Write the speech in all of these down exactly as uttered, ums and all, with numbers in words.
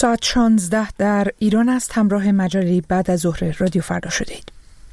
ساعت شانزده در ایران است. همراه مجله بعد از ظهر رادیو فردا شدید.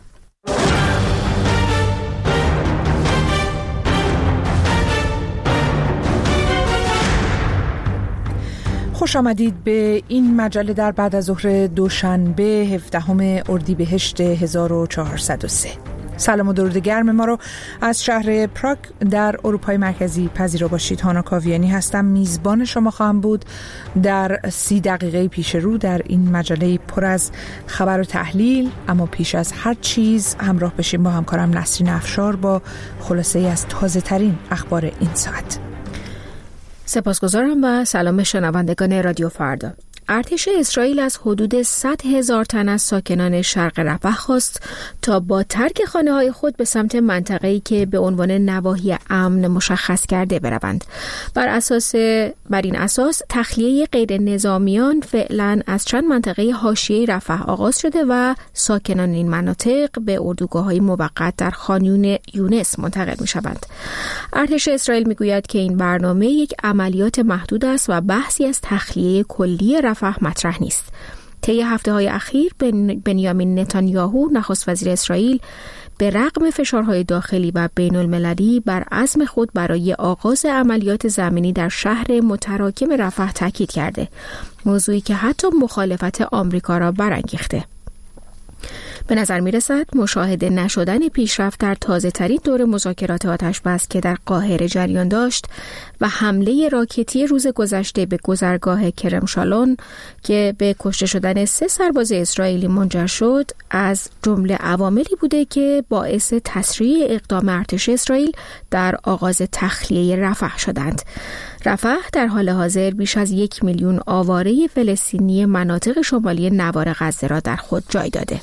خوش آمدید به این مجله در بعد از ظهر دوشنبه هفدهم اردیبهشت هزار و چهارصد و سه. سلام و درود گرم ما رو از شهر پراگ در اروپای مرکزی پذیرا باشید. هانا کاویانی هستم، میزبان شما خواهم بود در سی دقیقه پیش رو در این مجله پر از خبر و تحلیل. اما پیش از هر چیز همراه بشیم با همکارم نسرین افشار با خلاصه از تازه ترین اخبار این ساعت. سپاسگزارم و سلام شنوندگان رادیو فردا. ارتش اسرائیل از حدود صد هزار تن از ساکنان شرق رفح خواست تا با ترک خانه‌های خود به سمت منطقه‌ای که به عنوان نواحی امن مشخص کرده بروند. بر اساس بر این اساس تخلیه غیر نظامیان فعلا از چند منطقه حاشیه رفح آغاز شده و ساکنان این مناطق به اردوگاه‌های موقت در خان یونس منتقل می‌شوند. ارتش اسرائیل می‌گوید که این برنامه یک عملیات محدود است و بحثی از تخلیه کلی رفح مطرح نیست. طی هفته‌های اخیر بنیامین نتانیاهو نخست وزیر اسرائیل به رغم فشارهای داخلی و بین المللی بر عزم خود برای آغاز عملیات زمینی در شهر متراکم رفح تاکید کرده، موضوعی که حتی مخالفت آمریکا را برانگیخته. به نظر می رسد مشاهده نشدن پیشرفت در تازه ترین دور مذاکرات آتشبس که در قاهره جریان داشت و حمله راکتی روز گذشته به گذرگاه کرم شالون که به کشته شدن سه سرباز اسرائیلی منجر شد از جمله عواملی بوده که باعث تسریع اقدام ارتش اسرائیل در آغاز تخلیه رفح شدند. رفح در حال حاضر بیش از یک میلیون آواره فلسطینی مناطق شمالی نوار غزه را در خود جای داده.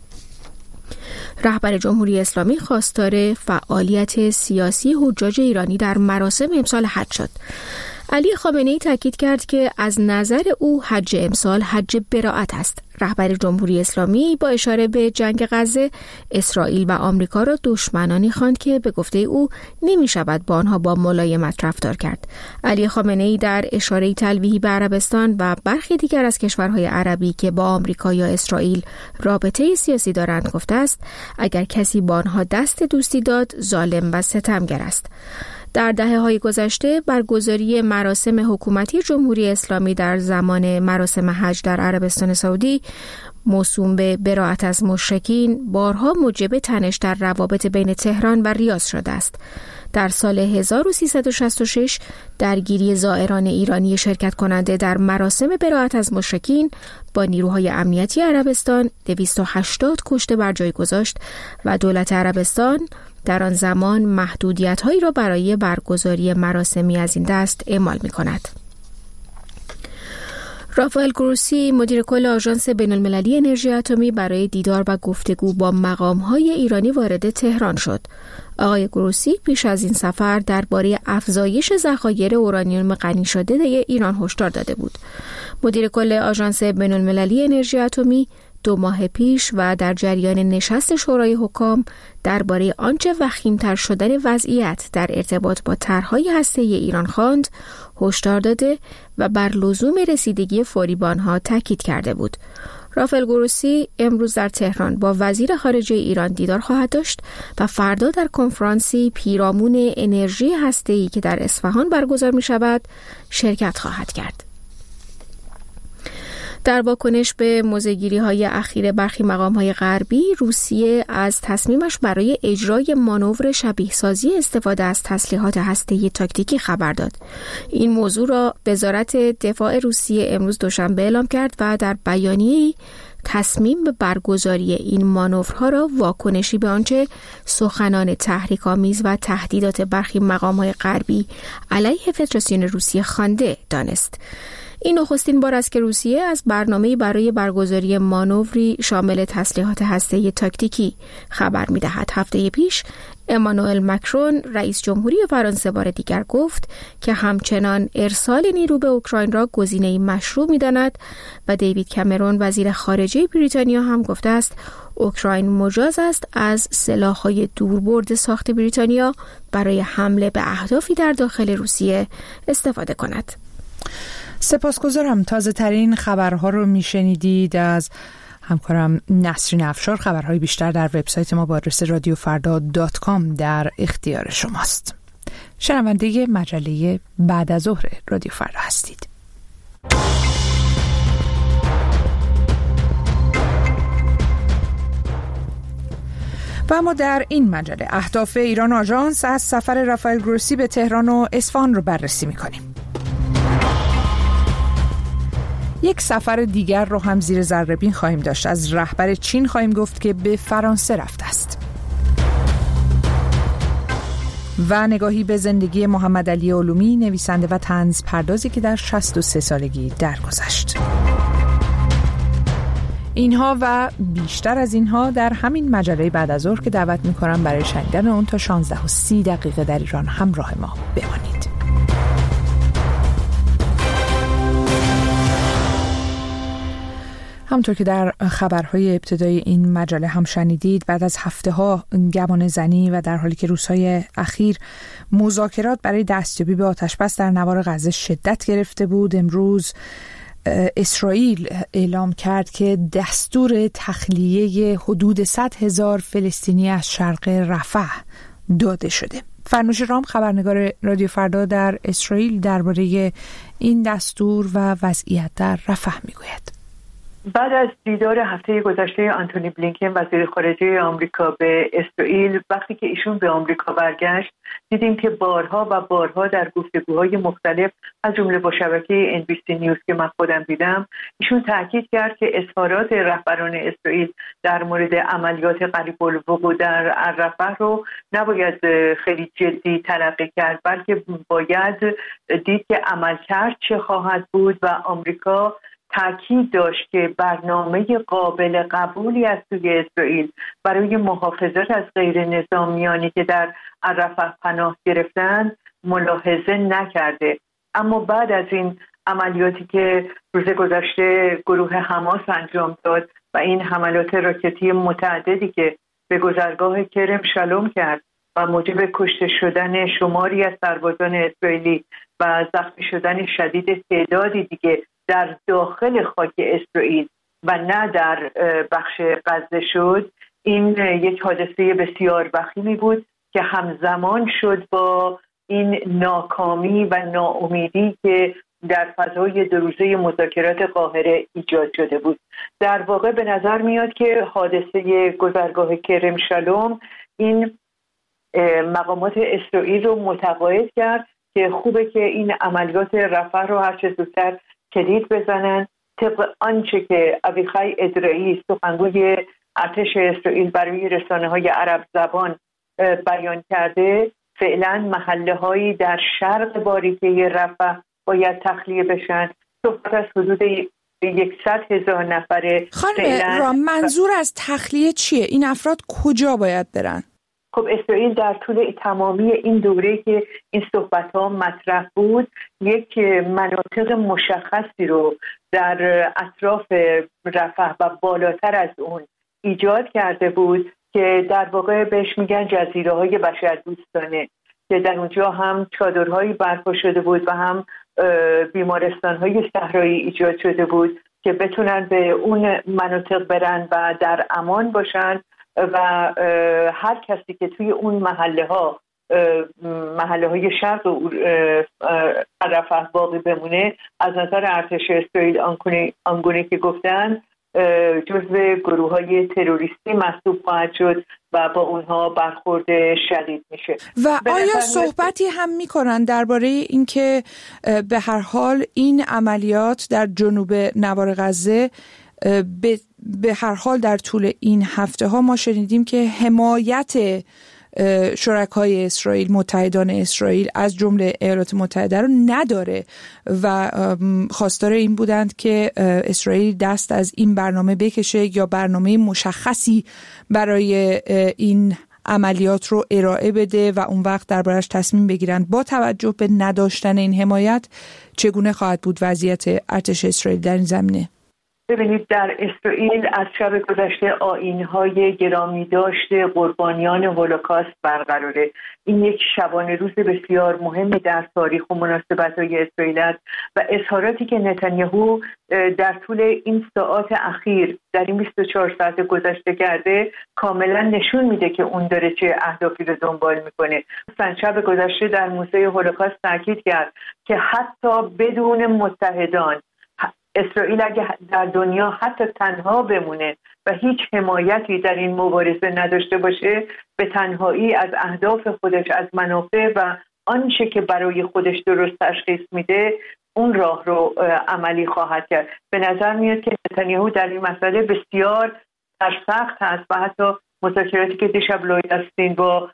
رهبر جمهوری اسلامی خواستار فعالیت سیاسی حجاج ایرانی در مراسم امسال حج شد. علی خامنه‌ای تاکید کرد که از نظر او حج امسال حج براءت است. رهبر جمهوری اسلامی با اشاره به جنگ غزه، اسرائیل و آمریکا را دشمنانی خواند که به گفته او نمی شود با آنها با ملایمت رفتار کرد. علی خامنه‌ای در اشاره تلویحی به عربستان و برخی دیگر از کشورهای عربی که با آمریکا یا اسرائیل رابطه سیاسی دارند گفته است اگر کسی با آنها دست دوستی داد ظالم و ستمگر است. در دهه‌های گذشته برگزاری مراسم حکومتی جمهوری اسلامی در زمان مراسم حج در عربستان سعودی موسوم به براءت از مشرکین بارها موجب تنش در روابط بین تهران و ریاض شده است. در سال هزار و سیصد و شصت و شش درگیری زائران ایرانی شرکت کننده در مراسم براءت از مشرکین با نیروهای امنیتی عربستان دویست و هشتاد کشته بر جای گذاشت و دولت عربستان در آن زمان محدودیت‌هایی را برای برگزاری مراسمی از این دست اعمال می‌کند. رافائل گروسی مدیر کل آژانس بین‌المللی انرژی اتمی برای دیدار و گفتگو با مقام‌های ایرانی وارد تهران شد. آقای گروسی پیش از این سفر درباره افزایش ذخایر اورانیوم غنی شده ایران هشدار داده بود. مدیر کل آژانس بین‌المللی انرژی اتمی دو ماه پیش و در جریان نشست شورای حکام درباره آنچه وخیم‌تر شدن وضعیت در ارتباط با طرح‌های هسته‌ای ایران خواند، هشدار داده و بر لزوم رسیدگی فوری به آنها تاکید کرده بود. رافائل گروسی امروز در تهران با وزیر خارجه ایران دیدار خواهد داشت و فردا در کنفرانسی پیرامون انرژی هسته‌ای که در اصفهان برگزار می‌شود شرکت خواهد کرد. در واکنش به موضع‌گیری‌های اخیر برخی مقام‌های غربی، روسیه از تصمیمش برای اجرای مانور شبیه‌سازی استفاده از تسلیحات هسته‌ای تاکتیکی خبر داد. این موضوع را وزارت دفاع روسیه امروز دوشنبه اعلام کرد و در بیانیه‌ای تصمیم به برگزاری این مانورها را واکنشی به آنچه سخنان تحریک‌آمیز و تهدیدات برخی مقام‌های غربی علیه فدراسیون روسیه خوانده دانست. این نخستین بار است که روسیه از برنامه‌ای برای برگزاری مانوری شامل تسلیحات هسته‌ای تاکتیکی خبر می‌دهد. هفته پیش امانوئل مکرون رئیس جمهوری فرانسه بار دیگر گفت که همچنان ارسال نیرو به اوکراین را گزینه‌ای مشروع می‌داند و دیوید کامرون وزیر خارجه بریتانیا هم گفته است اوکراین مجاز است از سلاح‌های دوربرد ساخت بریتانیا برای حمله به اهدافی در داخل روسیه استفاده کند. سپاسگزارم. تازه ترین خبرها رو میشنیدید از همکارم نسرین افشار. خبرهای بیشتر در وبسایت ما با آدرس رادیو فردا دات کام در اختیار شماست. شنونده مجله بعد از ظهر رادیو فردا هستید. و اما در این مجله اهداف ایران آژانس از سفر رافائل گروسی به تهران و اصفهان رو بررسی می‌کنیم. یک سفر دیگر رو هم زیر ذره‌بین خواهیم داشت. از رهبر چین خواهیم گفت که به فرانسه رفته است. و نگاهی به زندگی محمد علی علومی، نویسنده و طنز پردازی که در شصت و سه سالگی درگذشت. اینها و بیشتر از اینها در همین مجله بعد از ظهر که دعوت می‌کنم برای شنیدن اون تا شانزده و سی دقیقه در ایران همراه ما بمانید. همونطور که در خبرهای ابتدای این مجله هم شنیدید، بعد از هفته‌ها گمان زنی و در حالی که روزهای اخیر مذاکرات برای دستیابی به آتش‌بس در نوار غزه شدت گرفته بود، امروز اسرائیل اعلام کرد که دستور تخلیه حدود صد هزار فلسطینی از شرق رفح داده شده. فرنوش رام، خبرنگار رادیو فردا در اسرائیل، درباره این دستور و وضعیت در رفح میگوید. بعد از دیدار هفته گذشته آنتونی بلینکن وزیر خارجه آمریکا به اسرائیل، وقتی که ایشون به آمریکا برگشت، دیدیم که بارها و بارها در گفتگوهای مختلف از جمله با شبکه ان بی سی نیوز که من خودم دیدم، ایشون تاکید کرد که اظهارات رهبران اسرائیل در مورد عملیات قریب الوقوع در رفح رو نباید خیلی جدی تلقی کرد، بلکه باید دید که عملکرد چه خواهد بود و آمریکا تاکید داشت که برنامه قابل قبولی از سوی اسرائیل برای محافظت از غیر نظامیانی که در رفح پناه گرفتن ملاحظه نکرده. اما بعد از این عملیاتی که روز گذشته گروه حماس انجام داد و این حملات راکتی متعددی که به گذرگاه کرم شلوم کرد و موجب کشته شدن شماری از سربازان اسرائیلی و زخمی شدن شدید تعدادی دیگه در داخل خاک اسرائیل و نه در بخش غزه شد، این یک حادثه بسیار وخیمی بود که همزمان شد با این ناکامی و ناامیدی که در فضای دو روزه مذاکرات قاهره ایجاد شده بود. در واقع به نظر میاد که حادثه گذرگاه کرم شلوم این مقامات اسرائیل رو متقاعد کرد که خوبه که این عملیات رفح رو هر چه زودتر کلید بزنن. طبق آنچه که ابیخای ادرایی، سخنگوی ارتش اسرائیل، برای رسانه‌های عرب زبان بیان کرده، فعلا محله‌هایی در شرق باریکه رفح باید تخلیه بشن. صحبت از حدود صد هزار نفره. خانم رام، منظور از تخلیه چیه؟ این افراد کجا باید برن؟ خب اسرائیل در طول تمامی این دوره که این صحبت‌ها مطرح بود، یک مناطق مشخصی رو در اطراف رفح و بالاتر از اون ایجاد کرده بود که در واقع بهش میگن جزیره‌های بشردوستانه، که در اونجا هم چادرهایی برپا شده بود و هم بیمارستان‌های صحرایی ایجاد شده بود که بتونن به اون مناطق برن و در امان باشن و هر کسی که توی اون محله ها محله های شرق و رفح باقی بمونه، از نظر ارتش اسرائیل آنگونه که گفتن جزو گروه های تروریستی محسوب خواهد شد و با اونها برخورد شدید میشه. و آیا صحبتی هم میکنن درباره اینکه به هر حال این عملیات در جنوب نوار غزه به, به هر حال در طول این هفته ها ما شنیدیم که حمایت شرکای اسرائیل، متحدان اسرائیل از جمله ایالات متحده رو نداره و خواستار این بودند که اسرائیل دست از این برنامه بکشه یا برنامه مشخصی برای این عملیات رو ارائه بده و اون وقت دربارش تصمیم بگیرن. با توجه به نداشتن این حمایت، چگونه خواهد بود وضعیت ارتش اسرائیل در این زمینه؟ ببینید در اسرائیل از شب گذشته آیین‌های گرامی داشته قربانیان هولوکاست برقراره. این یک شبانه روز بسیار مهمی در تاریخ و مناسبت‌های اسرائیل است و اظهاراتی که نتانیاهو در طول این ساعات اخیر در این بیست و چهار ساعت گذشته کرده کاملا نشون میده که اون داره چه اهدافی رو دنبال میکنه. مثلا شب گذشته در موزه هولوکاست تاکید کرد که حتی بدون متحدان اسرائیل اگه در دنیا حتی تنها بمونه و هیچ حمایتی در این مبارزه نداشته باشه، به تنهایی از اهداف خودش، از منافع و آنچه که برای خودش درست تشخیص میده اون راه رو عملی خواهد کرد. به نظر میاد که نتانیاهو در این مسئله بسیار سرسخت هست و حتی مذاکراتی که دیشب لوید استین با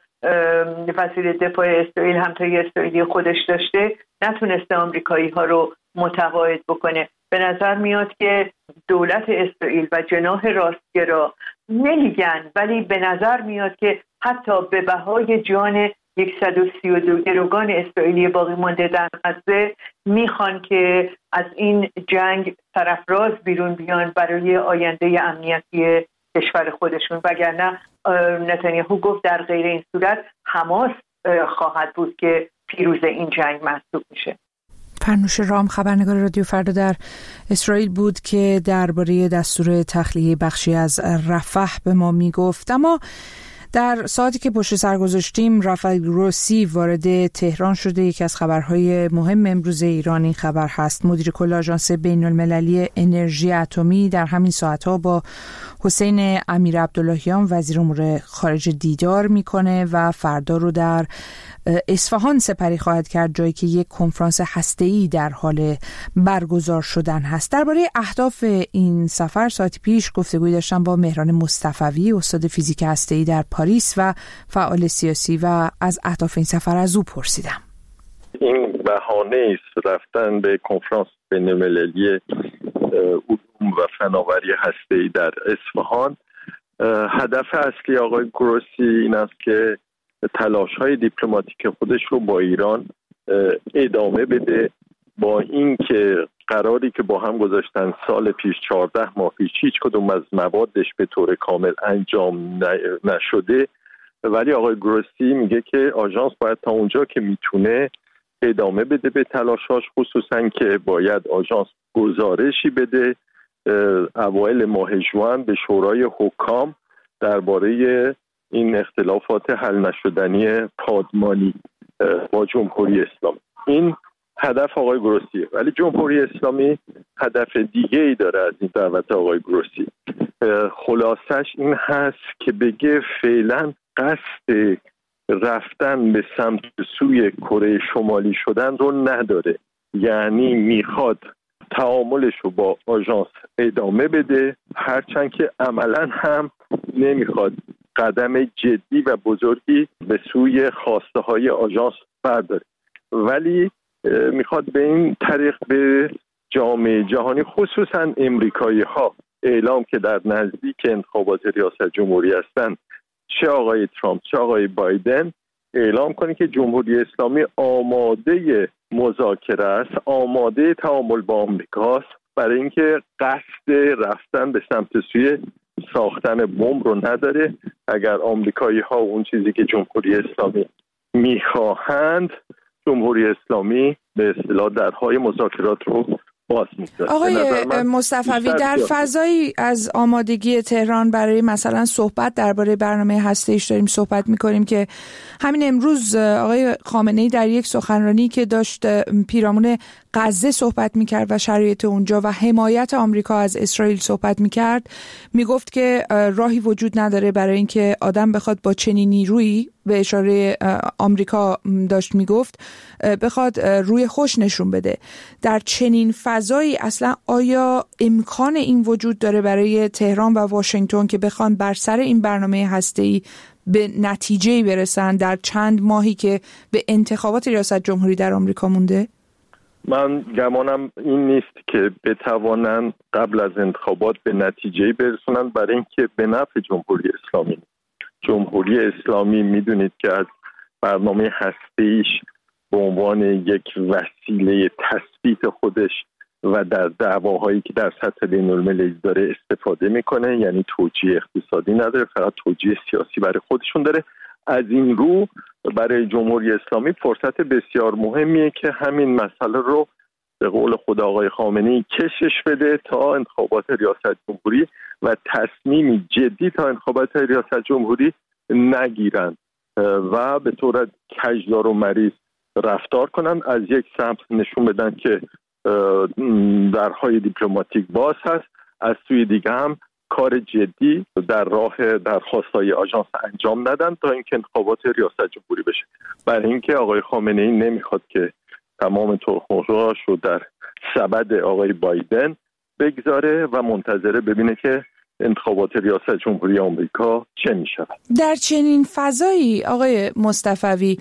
وزیر دفاع اسرائیل همتای اسرائیلی خودش داشته نتونسته آمریکایی ها رو متقاعد بکنه. به نظر میاد که دولت اسرائیل و جناح راستگرا نمیگن، ولی به نظر میاد که حتی به بهای جان صد و سی و دو گروگان اسرائیلی باقی مانده در غزه میخوان که از این جنگ سرفراز بیرون بیان برای آینده امنیتی کشور خودشون، وگرنه نتانیاهو گفت در غیر این صورت حماس خواهد بود که پیروز این جنگ محسوب میشه. فرنوش رام خبرنگار رادیو فردا در اسرائیل بود که درباره دستور تخلیه بخشی از رفح به ما میگفت. اما در ساعتی که پشت سر گذاشتیم رافائل گروسی وارد تهران شده. یکی از خبرهای مهم امروز ایران این خبر هست. مدیر کل آژانس بین المللی انرژی اتمی در همین ساعتها با حسین امیر عبداللهیان وزیر امور خارجه دیدار میکنه و فردا رو در اصفهان سپری خواهد کرد، جایی که یک کنفرانس هسته‌ای در حال برگزار شدن هست. درباره اهداف این سفر ساعتی پیش گفتگوی داشتم با مهران مصطفوی، استاد فیزیک هسته‌ای در پاریس و فعال سیاسی، و از اهداف این سفر از او پرسیدم. این بهانه است رفتن به کنفرانس بین‌المللی علوم و فناوری هسته‌ای در اصفهان. هدف اصلی آقای گروسی این است که تلاش‌های دیپلماتیک خودش رو با ایران ادامه بده، با این که قراری که با هم گذاشتن سال پیش چهارده ماه پیش هیچ کدوم از موادش به طور کامل انجام نشده، ولی آقای گروسی میگه که آژانس باید تا اونجا که میتونه ادامه بده به تلاشاش، خصوصا که باید آژانس گزارشی بده اوایل ماه ژوئن به شورای حکام درباره این اختلافات حل نشدنی پادمانی با جمهوری اسلامی. این هدف آقای گروسیه، ولی جمهوری اسلامی هدف دیگه ای داره از این دعوت آقای گروسی. خلاصش این هست که بگه فعلا قصد رفتن به سمت سوی کره شمالی شدن رو نداره، یعنی میخواد تعاملش رو با آژانس ادامه بده، هرچند که عملا هم نمیخواد قدم جدی و بزرگی به سوی خواسته های آژانس برداره، ولی میخواد به این طریق به جامعه جهانی خصوصا امریکایی ها اعلام که در نزدیک انتخابات ریاست جمهوری هستن، چه آقای ترامپ چه آقای بایدن، اعلام کنه که جمهوری اسلامی آماده مذاکره است، آماده تعامل با آمریکاست، برای اینکه قصد رفتن به سمت سوی ساختن بمب رو نداره. اگر آمریکایی ها اون چیزی که جمهوری اسلامی میخواهند، جمهوری اسلامی به اصطلاح درهای مذاکرات رو باز می‌ذاره. آقای مصطفوی، در فضایی از آمادگی تهران برای مثلا صحبت درباره برنامه هسته‌ایش داریم صحبت می‌کنیم که همین امروز آقای خامنه‌ای در یک سخنرانی که داشت پیرامون غزه صحبت می‌کرد و شرایط اونجا و حمایت آمریکا از اسرائیل صحبت می‌کرد، میگفت که راهی وجود نداره برای اینکه آدم بخواد با چنین نیرویی، به اشاره آمریکا داشت میگفت، بخواد روی خوش نشون بده. در چنین فضایی اصلا آیا امکان این وجود داره برای تهران و واشنگتن که بخوان بر سر این برنامه هسته‌ای به نتیجه‌ای برسن در چند ماهی که به انتخابات ریاست جمهوری در آمریکا مونده؟ من گمانم این نیست که بتوانند قبل از انتخابات به نتیجه‌ای برسونن، برای اینکه به نفع جمهوری اسلامی. جمهوری اسلامی میدونید که از برنامه هسته‌ایش به عنوان یک وسیله تثبیت خودش و در دعواهایی که در سطح بین‌المللی داره استفاده میکنه، یعنی توجیه اقتصادی نداره، فقط توجیه سیاسی برای خودشون داره. از این رو برای جمهوری اسلامی فرصت بسیار مهمیه که همین مسئله رو به قول خود آقای خامنه‌ای کشش بده تا انتخابات ریاست جمهوری و تصمیمی جدی تا انتخابات ریاست جمهوری نگیرن و به طور کجدار و مریض رفتار کنن. از یک سمت نشون بدن که درهای دیپلماتیک باز هست، از سوی دیگه هم کار جدی در راه درخواستای آژانس انجام ندن تا اینکه انتخابات ریاست جمهوری بشه. برای اینکه آقای خامنه‌ای نمیخواد که تمام تخم‌مرغ‌هاش رو در سبد آقای بایدن بگذاره و منتظره ببینه که انتخابات ریاست جمهوری آمریکا چه میشه. در چنین فضایی آقای مصطفوی،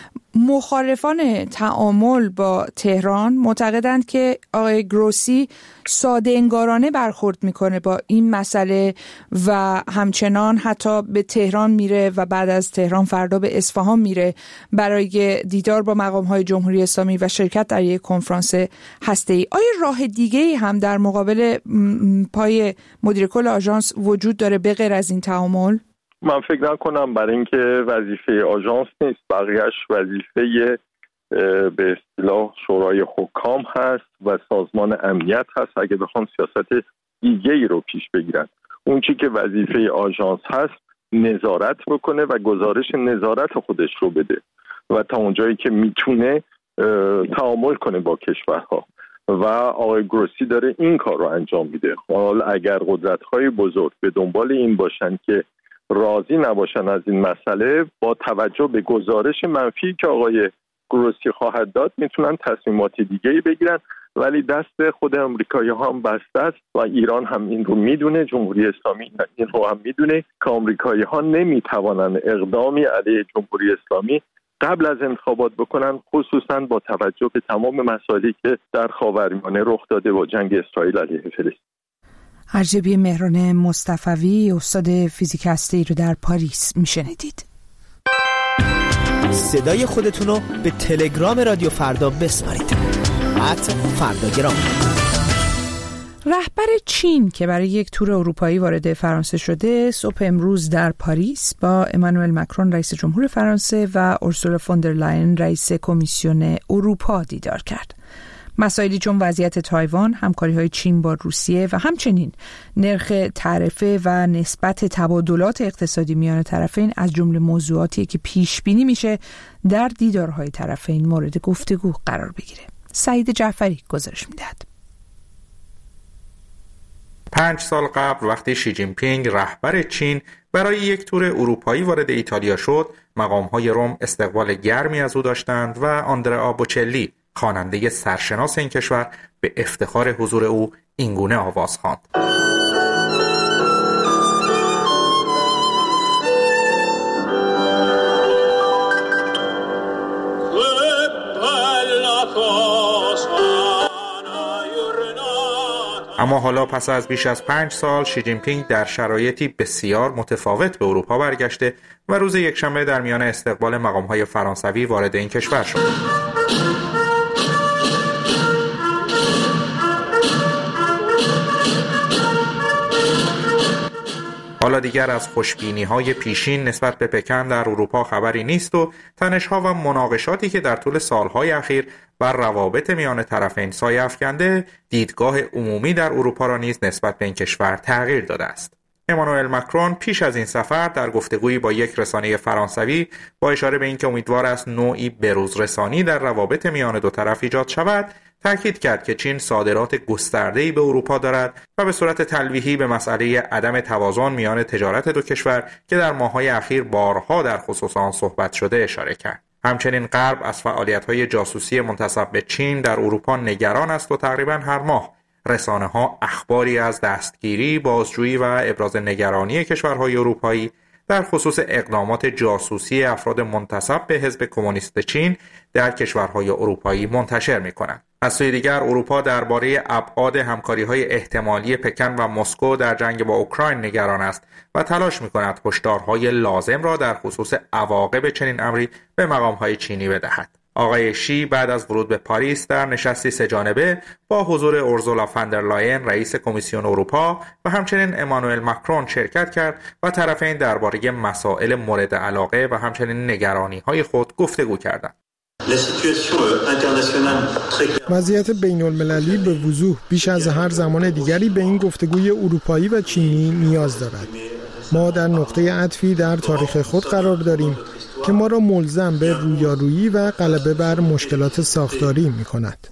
مخالفان تعامل با تهران معتقدند که آقای گروسی ساده انگارانه برخورد میکنه با این مسئله و همچنان حتی به تهران میره و بعد از تهران فردا به اصفهان میره برای دیدار با مقام‌های جمهوری اسلامی و شرکت در یک کنفرانس هسته‌ای. آیا راه دیگه‌ای هم در مقابل پای مدیر کل آژانس وجود داره به غیر از این تعامل؟ من فکر نکنم، برای اینکه وظیفه آژانس نیست، بقیهش وظیفه به اصطلاح شورای حکام هست و سازمان امنیت هست اگه بخوان سیاست دیگه ای رو پیش بگیرن. اون چی که وظیفه آژانس هست نظارت بکنه و گزارش نظارت خودش رو بده و تا اونجایی که میتونه تعامل کنه با کشورها و آقای گروسی داره این کار رو انجام میده. حالا اگر قدرت‌های بزرگ به دنبال این باشن که راضی نباشن از این مسئله، با توجه به گزارش منفی که آقای گروسی خواهد داد میتونن تصمیمات دیگه‌ای بگیرن، ولی دست خود آمریکایی‌ها هم بسته است و ایران هم این رو میدونه، جمهوری اسلامی این رو هم میدونه که آمریکایی‌ها نمیتوانن اقدامی علیه جمهوری اسلامی قبل از انتخابات بکنن، خصوصا با توجه به تمام مسائلی که در خاورمیانه رخ داده با جنگ اسرائیل علیه فلسطین. ارجبی مهران مصطفوی، استاد فیزیک هسته‌ای رو در پاریس میشنیدید. صدای خودتون رو به تلگرام رادیو فردا بسپارید. ات فرداگرام. رهبر چین که برای یک تور اروپایی وارد فرانسه شده، صبح امروز در پاریس با امانوئل مکرون رئیس جمهور فرانسه و اورسولا فوندر لاین رئیس کمیسیون اروپا دیدار کرد. مسائلی چون وضعیت تایوان، همکاری‌های چین با روسیه و همچنین نرخ تعرفه و نسبت تبادلات اقتصادی میان طرفین از جمله موضوعاتی که پیش بینی میشه در دیدارهای طرفین مورد گفتگو قرار بگیره. سعید جعفری گزارش میدهد. پنج سال قبل وقتی شی جین پینگ رهبر چین برای یک تور اروپایی وارد ایتالیا شد، مقام‌های روم استقبال گرمی از او داشتند و آندرا بوچلی، خواننده سرشناس این کشور، به افتخار حضور او اینگونه آواز خواند. اما حالا پس از بیش از پنج سال شی جین پینگ در شرایطی بسیار متفاوت به اروپا برگشته و روز یکشنبه در میان استقبال مقام‌های فرانسوی وارد این کشور شد. حالا دیگر از خوشبینی‌های پیشین نسبت به پکن در اروپا خبری نیست و تنش‌ها و مناقشاتی که در طول سال‌های اخیر بر روابط میان طرفین سایه افکنده، دیدگاه عمومی در اروپا را نیز نسبت به این کشور تغییر داده است. امانوئل مکرون پیش از این سفر در گفتگویی با یک رسانه فرانسوی با اشاره به اینکه امیدوار است نوعی بروزرسانی در روابط میان دو طرف ایجاد شود، تاکید کرد که چین صادرات گسترده‌ای به اروپا دارد و به صورت تلویحی به مسئله عدم توازن میان تجارت دو کشور که در ماه‌های اخیر بارها در خصوص آن صحبت شده اشاره کرد. همچنین غرب از فعالیت‌های جاسوسی منتسب به چین در اروپا نگران است و تقریباً هر ماه رسانه‌ها اخباری از دستگیری، بازجویی و ابراز نگرانی کشورهای اروپایی در خصوص اقدامات جاسوسی افراد منتسب به حزب کمونیست چین در کشورهای اروپایی منتشر می‌کنند. از سوی دیگر اروپا درباره ابعاد همکاری‌های احتمالی پکن و مسکو در جنگ با اوکراین نگران است و تلاش می‌کند هشدارهای لازم را در خصوص عواقب چنین امری به مقام‌های چینی بدهد. آقای شی بعد از ورود به پاریس در نشستی سه‌جانبه با حضور اورسولا فاندرلاین رئیس کمیسیون اروپا و همچنین امانوئل ماکرون شرکت کرد و طرفین درباره مسائل مورد علاقه و همچنین نگرانی‌های خود گفتگو کردند. وضعیت بین المللی به وضوح بیش از هر زمان دیگری به این گفتگوی اروپایی و چینی نیاز دارد. ما در نقطه عطفی در تاریخ خود قرار داریم که ما را ملزم به رویارویی و غلبه بر مشکلات ساختاری می‌کند.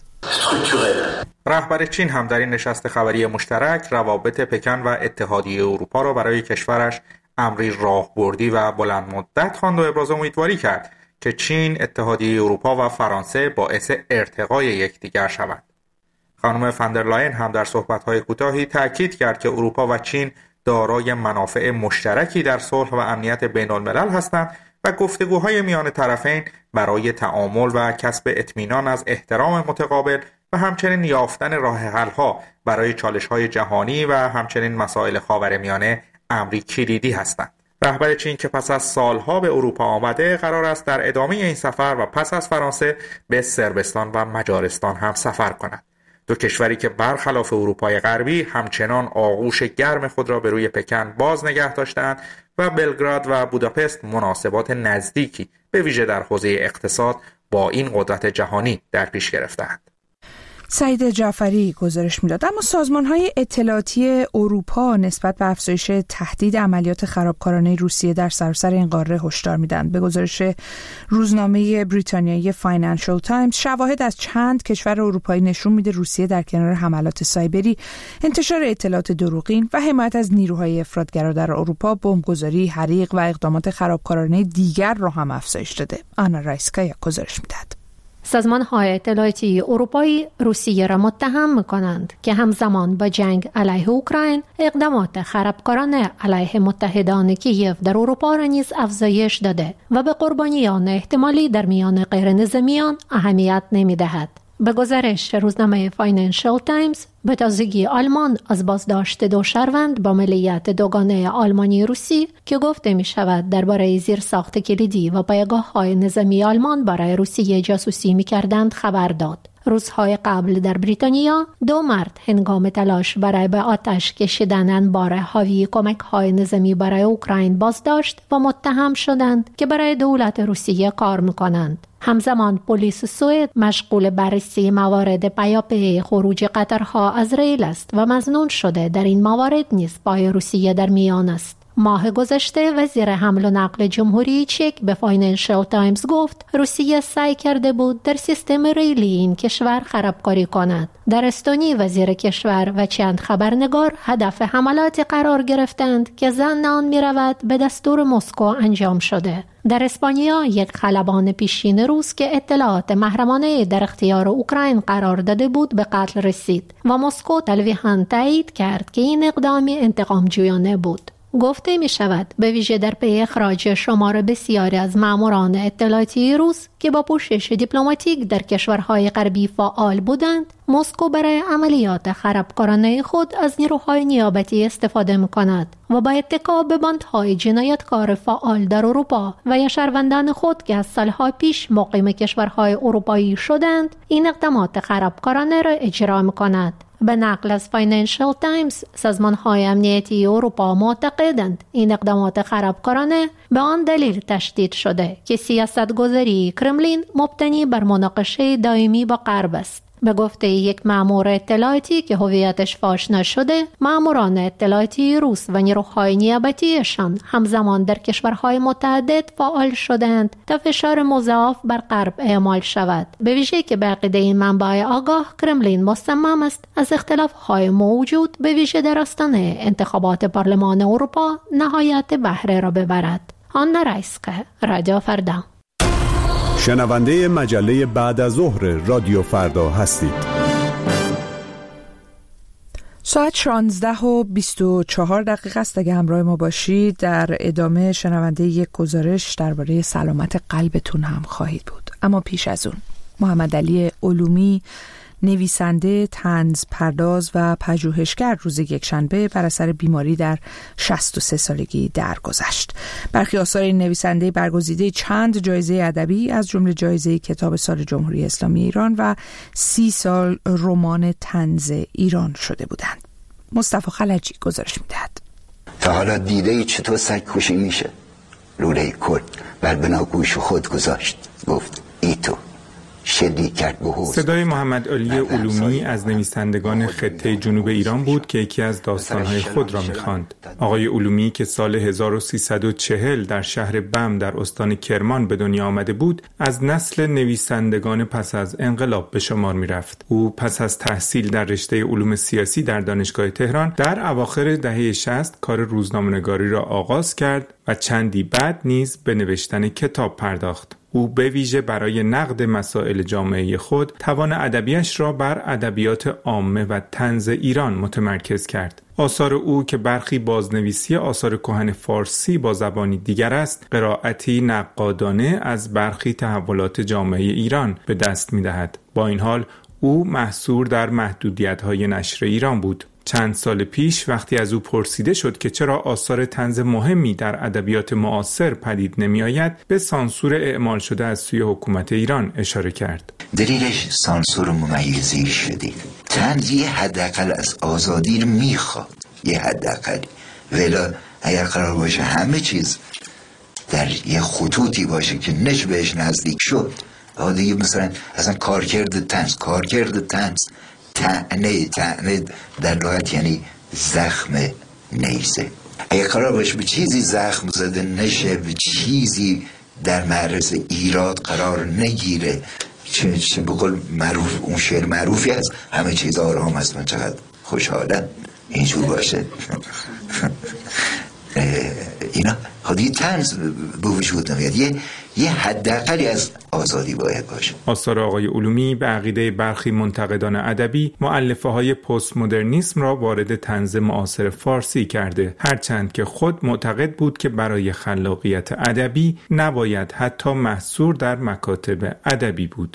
رهبر چین هم در این نشست خبری مشترک روابط پکن و اتحادیه اروپا را برای کشورش امری راهبردی و بلند مدت خواند و ابراز امیدواری کرد که چین، اتحادیه اروپا و فرانسه باعث ارتقای یکدیگر شوند. خانم فاندرلاین هم در صحبت‌های کوتاهی تأکید کرد که اروپا و چین دارای منافع مشترکی در صلح و امنیت بین الملل هستند و گفتگوهای میان طرفین برای تعامل و کسب اطمینان از احترام متقابل و همچنین یافتن راه حل‌ها برای چالش‌های جهانی و همچنین مسائل خاورمیانه امری کلیدی هستند. رهبر چین که پس از سالها به اروپا آمده قرار است در ادامه این سفر و پس از فرانسه به صربستان و مجارستان هم سفر کند. دو کشوری که برخلاف اروپای غربی همچنان آغوش گرم خود را به روی پکن باز نگه داشتند و بلگراد و بوداپست مناسبات نزدیکی به ویژه در حوزه اقتصاد با این قدرت جهانی در پیش گرفتند. سعید جعفری گزارش میداد. اما سازمان‌های اطلاعاتی اروپا نسبت به افزایش تهدید عملیات خرابکارانه روسیه در سراسر این قاره هشدار میدن. به گزارش روزنامه بریتانیایی فاینانشال تایمز، شواهد از چند کشور اروپایی نشون میده روسیه در کنار حملات سایبری، انتشار اطلاعات دروغین و حمایت از نیروهای افراطگرا در اروپا، بمبگذاری، حریق و اقدامات خرابکارانه دیگر را هم افزایش داده. آنا رایسکایا گزارش میداد. سازمان‌های اطلاعاتی اروپایی روسیه را متهم می‌کنند که همزمان با جنگ علیه اوکراین اقدامات خرابکارانه علیه متحدان کیف در اروپا را نیز افزایش داده و به قربانیان احتمالی در میان غیرنظامیان اهمیت نمی‌دهد. به گزارش روزنامه فاینانشال تایمز، به تازگی آلمان از بازداشت دو شهروند با ملیت دوگانه آلمانی روسی که گفته می شود درباره زیرساخت کلیدی و پایگاه‌های نظامی آلمان برای روسیه جاسوسی می کردند خبر داد. روزهای قبل در بریتانیا دو مرد هنگام تلاش برای به آتش کشیدن انبار حاوی کمک‌های نظامی برای اوکراین بازداشت و متهم شدند که برای دولت روسیه کار می‌کنند. همزمان پلیس سوئد مشغول بررسی موارد پیاپی خروج قطارها از ریل است و مظنون شده در این موارد نیز پای روسیه در میان است. ماه گذشته وزیر حمل و نقل جمهوری چک به فاینانشال تایمز گفت روسیه سعی کرده بود در سیستم ریلی این کشور خرابکاری کند. در استونی وزیر کشور و چند خبرنگار هدف حملاتی قرار گرفتند که ظن آن می رود به دستور مسکو انجام شده. در اسپانیا یک خلبان پیشین روس که اطلاعات محرمانه در اختیار اوکراین قرار داده بود به قتل رسید و مسکو تلویحاً تایید کرد که این اقدامی انتقام جویانه بود. گفته می شود به ویژه در پی اخراج شمار بسیاری از ماموران اطلاعاتی روس که با پوشش دیپلماتیک در کشورهای غربی فعال بودند، مسکو برای عملیات خرابکارانه خود از نیروهای نیابتی استفاده می کند و با اتکا به بندهای جنایتکار فعال در اروپا و یا شهروندان خود که از سالها پیش مقیم کشورهای اروپایی شدند، این اقدامات خرابکارانه را اجرا می کند. به نقل از فاینانشال تایمز، سازمان‌های امنیتی اروپا معتقدند این اقدامات خرابکارانه به آن دلیل تشدید شده که سیاست‌گذاری کرملین مبتنی بر مناقشه دائمی با غرب است. به گفته یک مأمور اطلاعاتی که هویتش فاش نشده، مأموران اطلاعاتی روس و نیروهای نیابتیشان همزمان در کشورهای متعدد فعال شدند تا فشار مضاعف بر غرب اعمال شود. به ویژه که به عقیده این منبع آگاه، کرملین مصمم است از اختلاف‌های موجود به ویژه در آستانه انتخابات پارلمان اروپا نهایت بهره را ببرد. آنا رایسکا، رادیو فردا. شنونده مجله بعد از ظهر رادیو فردا هستید. ساعت شانزده و بیست و چهار دقیقه است. اگه همراه ما باشید در ادامه شنونده یک گزارش درباره سلامت قلبتون هم خواهید بود. اما پیش از اون محمد علی علومی نویسنده، طنز پرداز و پژوهشگر روز یکشنبه بر اثر بیماری در شصت و سه سالگی درگذشت. برخی آثار این نویسنده برگزیده چند جایزه ادبی از جمله جایزه کتاب سال جمهوری اسلامی ایران و سی سال رمان طنز ایران شده بودند. مصطفی خلجی گزارش می‌دهد. تا حالا دیده چطور سگ کشی میشه؟ لوله کرد بر بناگوش خود گذاشت، گفت ای تو شلیک کرد به حوض. صدای محمد علی علومی از نویسندگان خطه جنوب ایران بود که یکی از داستانهای خود را می‌خواند. آقای علومی که سال هزار و سیصد و چهل در شهر بم در استان کرمان به دنیا آمده بود، از نسل نویسندگان پس از انقلاب به شمار می‌رفت. او پس از تحصیل در رشته علوم سیاسی در دانشگاه تهران در اواخر دهه شصت کار روزنامه‌نگاری را آغاز کرد و چندی بعد نیز به نوشتن کتاب پرداخت. او به ویژه برای نقد مسائل جامعه خود توان ادبیش را بر ادبیات عامه و طنز ایران متمرکز کرد. آثار او که برخی بازنویسی آثار کهن فارسی با زبانی دیگر است، قرائتی نقادانه از برخی تحولات جامعه ایران به دست می‌دهد. با این حال او محصور در محدودیت‌های نشر ایران بود. چند سال پیش وقتی از او پرسیده شد که چرا آثار طنز مهمی در ادبیات معاصر پدید نمی آید، به سانسور اعمال شده از سوی حکومت ایران اشاره کرد. دلیلش سانسور ممیزی شده. طنز یه حداقل از آزادی رو میخواد، یه حداقلی. ولی اگر قرار باشه همه چیز در یه خطوطی باشه که نش بهش نزدیک شد، دیگه مثلا اصلا کارکرد طنز کارکرد طنز طعنه طعنه در لغت یعنی زخم نیزه. اگه قرار باشه به چیزی زخم زده نشه، به چیزی در معرض ایراد قرار نگیره، چه چه بقول معروف، اون شعر معروفی هست همه چیز آرام است، من چقدر خوشحالم اینجور باشه. اینا خودی طنز به وجود نمیاد. یه یه حداقلی از آزادی باید باشه. آثار آقای علومی به عقیده برخی منتقدان ادبی مؤلفه‌های پست مدرنیسم را وارد طنز معاصر فارسی کرده، هرچند که خود معتقد بود که برای خلاقیت ادبی نباید حتی محصور در مکاتب ادبی بود.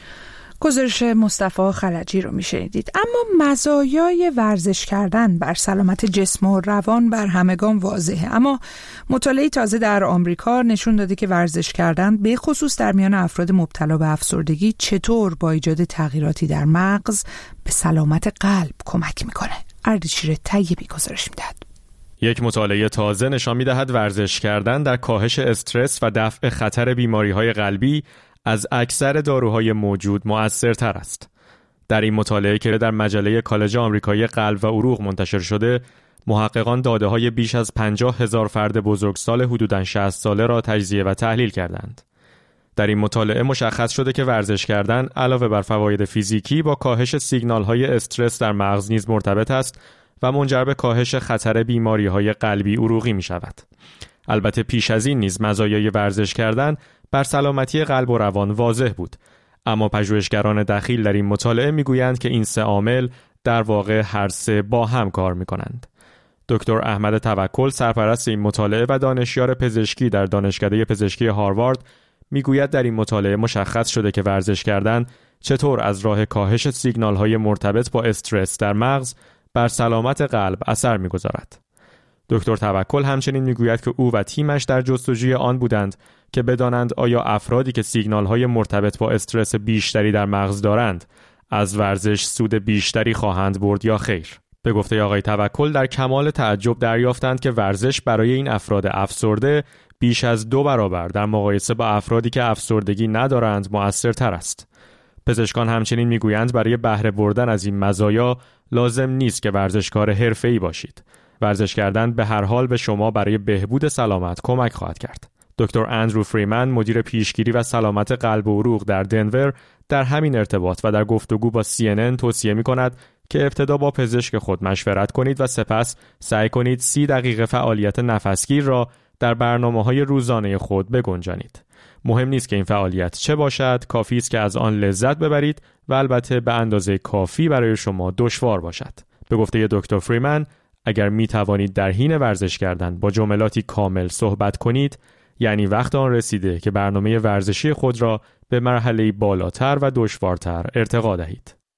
گزارش مصطفی خلجی رو میشنیدید. اما مزایای ورزش کردن بر سلامت جسم و روان بر همگان واضحه، اما مطالعه تازه در آمریکا نشون داده که ورزش کردن به خصوص در میان افراد مبتلا به افسردگی چطور با ایجاد تغییراتی در مغز به سلامت قلب کمک میکنه. اردشیر طیبی گزارش میدهد. یک مطالعه تازه نشان میدهد ورزش کردن در کاهش استرس و دفع خطر بیماری‌های قلبی از اکثر داروهای موجود مؤثرتر است. در این مطالعه که در مجله کالج آمریکایی قلب و عروق منتشر شده، محققان داده‌های بیش از پنجاه هزار فرد بزرگسال حدوداً شصت ساله را تجزیه و تحلیل کردند. در این مطالعه مشخص شده که ورزش کردن علاوه بر فواید فیزیکی با کاهش سیگنال‌های استرس در مغز نیز مرتبط است و منجر به کاهش خطر بیماری‌های قلبی عروقی می‌شود. البته پیش از این نیز مزایای ورزش کردن بر سلامتی قلب و روان واضح بود، اما پژوهشگران دخیل در این مطالعه میگویند که این سه عامل در واقع هر سه با هم کار میکنند. دکتر احمد توکل، سرپرست این مطالعه و دانشیار پزشکی در دانشکده پزشکی هاروارد، میگوید در این مطالعه مشخص شده که ورزش کردن چطور از راه کاهش سیگنال‌های مرتبط با استرس در مغز بر سلامت قلب اثر میگذارد. دکتر توکل همچنین میگوید که او و تیمش در جستجوی آن بودند که بدانند آیا افرادی که سیگنال‌های مرتبط با استرس بیشتری در مغز دارند از ورزش سود بیشتری خواهند برد یا خیر. به گفته آقای توکل در کمال تعجب دریافتند که ورزش برای این افراد افسرده بیش از دو برابر در مقایسه با افرادی که افسردگی ندارند مؤثرتر است. پزشکان همچنین میگویند برای بهره بردن از این مزایا لازم نیست که ورزشکار حرفه‌ای باشید. ورزش کردن به هر حال به شما برای بهبود سلامت کمک خواهد کرد. دکتر اندرو فریمن، مدیر پیشگیری و سلامت قلب و عروق در دنور، در همین ارتباط و در گفتگو با سی ان ان توصیه می‌کند که ابتدا با پزشک خود مشورت کنید و سپس سعی کنید سی دقیقه فعالیت نفسگیر را در برنامه‌های روزانه خود بگنجانید. مهم نیست که این فعالیت چه باشد، کافی است که از آن لذت ببرید و البته به اندازه کافی برای شما دشوار باشد. به گفته دکتر فریمن، اگر می توانید در حین ورزش کردن با جملاتی کامل صحبت کنید، یعنی وقت آن رسیده که برنامه ورزشی خود را به مرحله بالاتر و دشوارتر ارتقا دهید.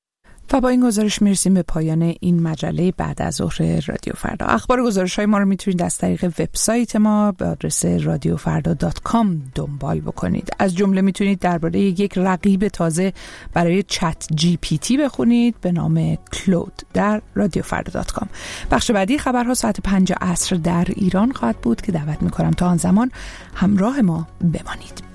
و با این گزارش میرسیم به پایان این مجله بعد از ظهر رادیو فردا. اخبار گزارش های ما رو میتونید از طریق وبسایت ما به آدرس رادیو فردا دات کام دنبال بکنید. از جمله میتونید درباره یک رقیب تازه برای چت جی پی تی بخونید به نام کلود در رادیو فردا دات کام. بخش بعدی خبرها ساعت پنج عصر در ایران خواهد بود که دعوت میکنم تا آن زمان همراه ما بمانید.